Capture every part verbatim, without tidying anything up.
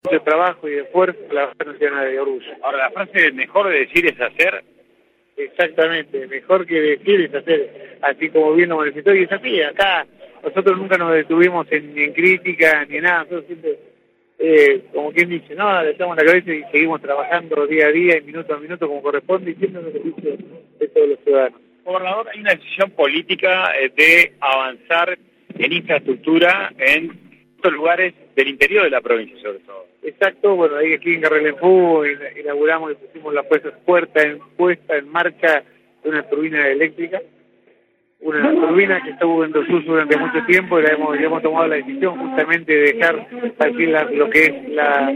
mucho trabajo y de esfuerzo, la verdad no llena de orgullo. Ahora, la frase mejor de decir es hacer. Exactamente, mejor que decir es hacer, así como bien lo manifestó, y es así. Acá nosotros nunca nos detuvimos en, ni en crítica ni en nada, nosotros siempre, eh, como quien dice, no, le echamos la cabeza y seguimos trabajando día a día y minuto a minuto como corresponde y siempre en beneficio de todos los ciudadanos. Gobernador, hay una decisión política eh, de avanzar en infraestructura en estos lugares del interior de la provincia, sobre todo. Exacto, bueno, ahí aquí en Carrelempú inauguramos y pusimos la puesta, puerta en, puesta en marcha de una turbina eléctrica, una turbina que estuvo en desuso durante mucho tiempo y la hemos, y hemos tomado la decisión justamente de dejar aquí la, lo que es la,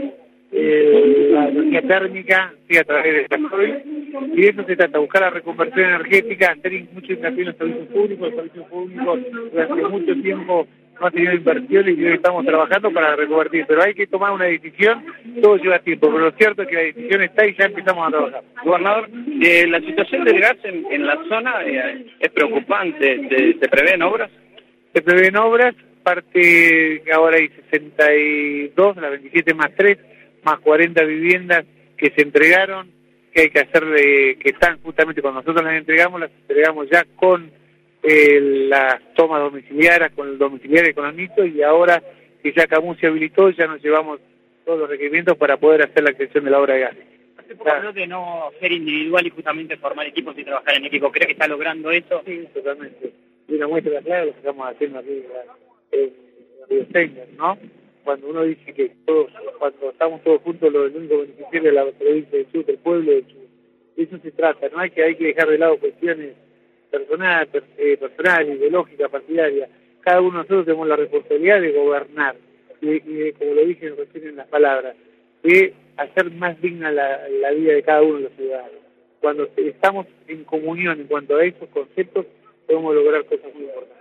eh, la energía térmica, sí, a través de gasoil, y de eso se trata, buscar la reconversión energética, hacer mucho hincapié en los servicios públicos, los servicios públicos durante mucho tiempo no ha tenido inversiones y hoy estamos trabajando para reconvertir, pero hay que tomar una decisión, todo lleva tiempo, pero lo cierto es que la decisión está y ya empezamos a trabajar. Gobernador, eh, la situación del gas en, en la zona eh, es preocupante, ¿Se, ¿se prevén obras? Se prevén obras, parte que ahora hay sesenta y dos, las veintisiete más tres, más cuarenta viviendas que se entregaron, que hay que hacer, de, que están justamente cuando nosotros las entregamos, las entregamos ya con Eh, las tomas domiciliarias, con el domiciliario y con el mito, y ahora que ya Camus se habilitó, ya nos llevamos todos los requerimientos para poder hacer la extensión de la obra de gas. Hace poco habló de no ser individual y justamente formar equipos y trabajar en equipo. ¿Cree que está logrando eso? Sí, totalmente. Y una muestra clara lo que estamos haciendo aquí en Río Señor, ¿no? Cuando uno dice que todos, cuando estamos todos juntos, lo único beneficiario de la provincia del sur, del pueblo del sur. De eso se trata, no hay que, hay que dejar de lado cuestiones personal, eh, personal, ideológica, partidaria. Cada uno de nosotros tenemos la responsabilidad de gobernar, y, y como lo dije recién en las palabras, de hacer más digna la, la vida de cada uno de los ciudadanos. Cuando estamos en comunión en cuanto a esos conceptos, podemos lograr cosas muy importantes.